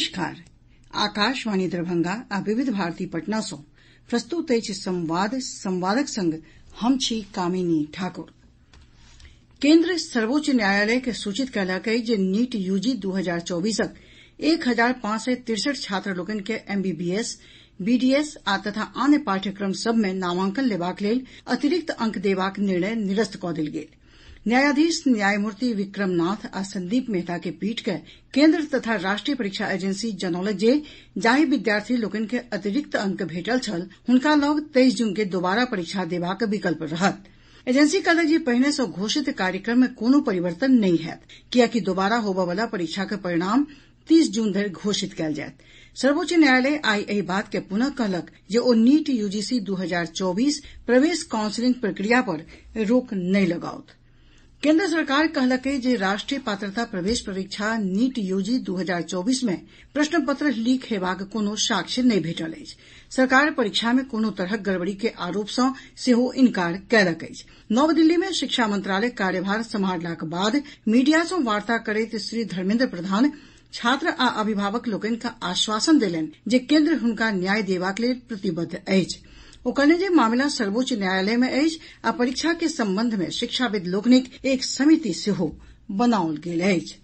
नमस्कार। आकाशवाणी दरभंगा आ विविध भारती पटना सँ प्रस्तुत अछि संवादक संग हम छी कामिनी ठाकुर। केंद्र सर्वोच्च न्यायालय के सूचित कयलक अछि जे नीट यूजी 2024क 1563 छात्र लोकनि के MBBS, BDS तथा अन्य पाठ्यक्रम सभ मे नामांकन लेबाक लेल अतिरिक्त अंक देबाक निर्णय निरस्त कऽ देल गेल। न्यायाधीश न्यायमूर्ति विक्रम नाथ आ संदीप मेहता के पीठ के केंद्र तथा राष्ट्रीय परीक्षा एजेंसी जनौलक जे जाहि विद्यार्थी लोकनि के अतिरिक्त अंक भेटल छल हुनका लग 23 जून के दोबारा परीक्षा देबाक विकल्प रहत। एजेंसी कहलक जे पहिने सँ घोषित कार्यक्रम मे कोनो परिवर्तन नहि होयत, किएकि दोबारा होबय वला परीक्षा के परिणाम 30 जून धरि घोषित कयल जायत। सर्वोच्च न्यायालय आइ एहि बात के पुनः कहलक जे ओ नीट यूजीसी 2024 प्रवेश काउंसिलिंग प्रक्रिया पर रोक नहि लगाओत। केंद्र सरकार कहलक अछि जे राष्ट्रीय पात्रता प्रवेश परीक्षा नीट यूजी 2024 मे प्रश्न पत्र लीक हेबाक कोनो साक्ष्य नहि भेटल अछि। सरकार परीक्षा मे कोनो तरहक गड़बड़ी के आरोप सँ सेहो इनकार कयलक अछि। नव दिल्ली मे शिक्षा मंत्रालय कार्यभार सम्हारलाक बाद मीडिया सँ वार्ता करैत श्री धर्मेन्द्र प्रधान छात्र आ अभिभावक लोकनि के आश्वासन देलनि जे केंद्र हुनका न्याय देबाक लेल प्रतिबद्ध अछि। ओ कहलनि जे मामिला सर्वोच्च न्यायालय मे अछि आ परीक्षा के संबंध मे शिक्षाविद लोकनिक एक समिति सेहो बनाओल गेल अछि।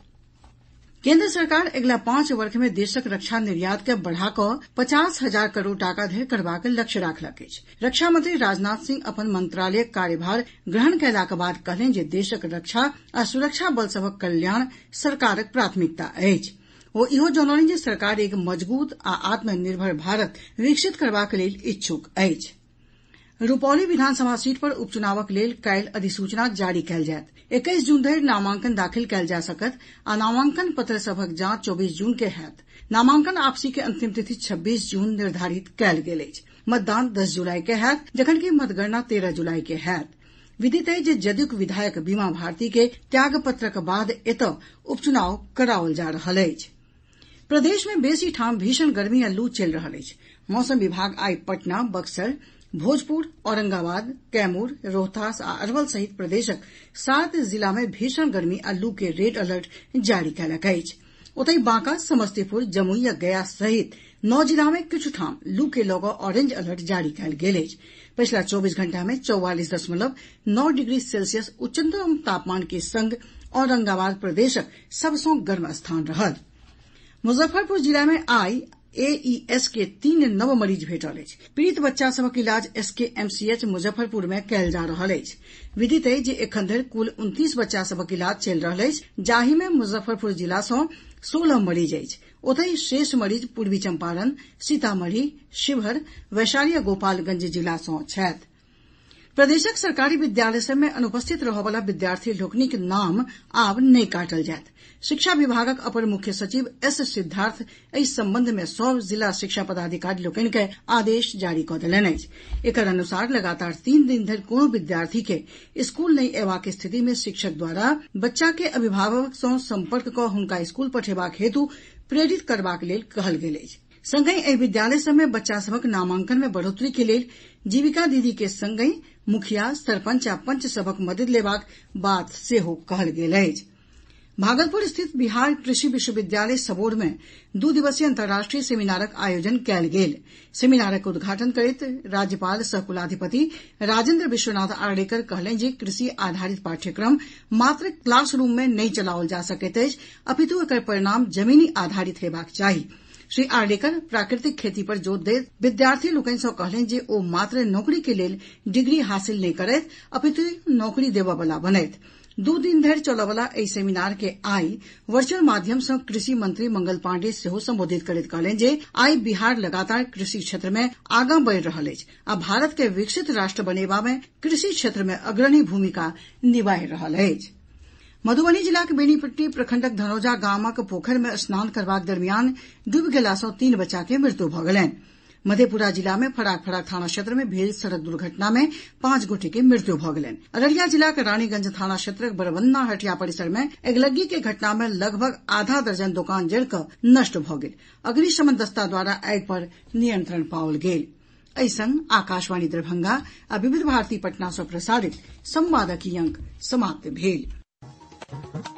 केंद्र सरकार अगिला 5 वर्ष मे देशक रक्षा निर्यात के बढ़ा कऽ 50,000 करोड़ टाका धरि करबाक लक्ष्य राखलक अछि। रक्षा मंत्री राजनाथ सिंह अपन मंत्रालयक कार्यभार ग्रहण कयलाक बाद कहलनि जे देशक रक्षा आ सुरक्षा बल सभक कल्याण सरकारक प्राथमिकता अछि। ओ इहो जनौलनि जे सरकार एक मजगूत आ आत्मनिर्भर भारत विकसित करबाक लेल इच्छुक अछि। रुपौली विधानसभा सीट पर उपचुनावक लेल काल्हि अधिसूचना जारी कयल जायत। 21 जून धरि नामांकन दाखिल कयल जा सकत आ नामांकन पत्र सभक जांच 24 जून के होयत। नामांकन आपसी के अंतिम तिथि 26 जून निर्धारित कयल गेल अछि। मतदान 10 जुलाई के होयत, जखनकि मतगणना 13 जुलाई के होयत। विदित अछि जे जदयूक विधायक बीमा भारती के त्याग पत्रक बाद एतऽ उपचुनाव कराओल जा रहल अछि। प्रदेश मे बेसी ठाम भीषण गर्मी आ लू चलि रहल अछि। मौसम विभाग आइ पटना, बक्सर, भोजपुर, औरंगाबाद, कैमूर, रोहतास आ अरवल सहित प्रदेशक 7 जिला मे भीषण गर्मी आ लू के रेड अलर्ट जारी कयलक अछि। ओतहि बांका, समस्तीपुर, जमुई आ गया सहित 9 जिला मे किछु ठाम लू के लऽ कऽ ऑरेंज अलर्ट जारी कयल गेल अछि। पछिला 24 घंटा मे 44.9 डिग्री सेल्सियस उच्चतम तापमान के संग औरंगाबाद प्रदेशक सबसँ गर्म स्थान रहल। मुजफ्फरपुर जिला मे आइ AES के 3 नव मरीज भेटल अछि। पीड़ित बच्चा सभक इलाज SKMCH मुजफ्फरपुर मे कयल जा रहल अछि। विदित अछि जे एखन धरि कुल 29 बच्चा सभक इलाज चलि रहल अछि, जाहि मे मुजफ्फरपुर जिला सँ 16 मरीज अछि। ओतहि शेष मरीज पूर्वी चंपारण, सीतामढ़ी, शिवहर, वैशाली आ गोपालगंज जिला सँ छथि। प्रदेशक सरकारी विद्यालय सभ मे अनुपस्थित रहऽ वाला विद्यार्थी लोकनिक नाम आब नहि काटल जायत। शिक्षा विभागक अपर मुख्य सचिव S सिद्धार्थ एहि संबंध मे सभ जिला शिक्षा पदाधिकारी लोकनि के आदेश जारी कऽ देलनि अछि। एकर अनुसार लगातार 3 दिन धरि कोनो विद्यार्थी के स्कूल नहि अयबाक स्थिति मे शिक्षक द्वारा बच्चा के अभिभावक सँ संपर्क कऽ हुनका स्कूल पठेबाक हेतु प्रेरित करबाक लेल कहल गेल अछि। संगहि एहि विद्यालय सभ मे बच्चा सभक नामांकन मे बढ़ोतरी के लेल जीविका दीदी के संगहि मुखिया, सरपंच आ पंच सभक मददि लेबाक बात सेहो कहल गेल अछि। भागलपुर स्थित बिहार कृषि विश्वविद्यालय सबौर में 2 दिवसीय अंतर्राष्ट्रीय सेमिनारक आयोजन कयल गेल। सेमिनारक उद्घाटन करैत राज्यपाल सह कुलाधिपति राजेन्द्र विश्वनाथ आर्डेकर कहलनि जे कृषि आधारित पाठ्यक्रम मात्र क्लासरूम में नहि चलाओल जा सकैत अछि, अपितु एकर परिणाम जमीनी आधारित हेबाक चाही। श्री आर्डेकर प्राकृतिक खेती पर जोर दैत विद्यार्थी लोकनि सँ कहलनि जे ओ मात्र नौकरी के लेल डिग्री हासिल नहि करथि, अपितु नौकरी देबय वला बनथि। 2 दिन धरि चलय वला एहि सेमिनार के आइ वर्चुअल माध्यम सँ कृषि मंत्री मंगल पांडेय सेहो संबोधित करैत कहलनि जे आइ बिहार लगातार कृषि क्षेत्र में आगां बढ़ि रहल अछि आ भारत के विकसित राष्ट्र बनेबा में कृषि क्षेत्र में अग्रणी भूमिका निभाहि रहल अछि। मधुबनी जिलाक बेनीपट्टी प्रखंडक धनौजा गामक पोखरि मे स्नान करबाक दरमियान डूबि गेला सँ 3 बच्चा के मृत्यु भऽ गेलनि। मधेपुरा जिला में फराक फराक थाना क्षेत्र में भेल सड़क दुर्घटना में 5 गोटे के मृत्यु भऽ गेलनि। अररिया जिलाक रानीगंज थाना क्षेत्रक बरबन्ना हटिया परिसर में अगिलग्गी के घटना में लगभग आधा दर्जन दोकान जरि कऽ नष्ट भऽ गेल। अग्निशमन दस्ता द्वारा आगि पर नियंत्रण पाओल गेल। एहि संग आकाशवाणी दरभंगा आ विविध भारती पटना सँ प्रसारित संवादक ई अंक समाप्त भेल।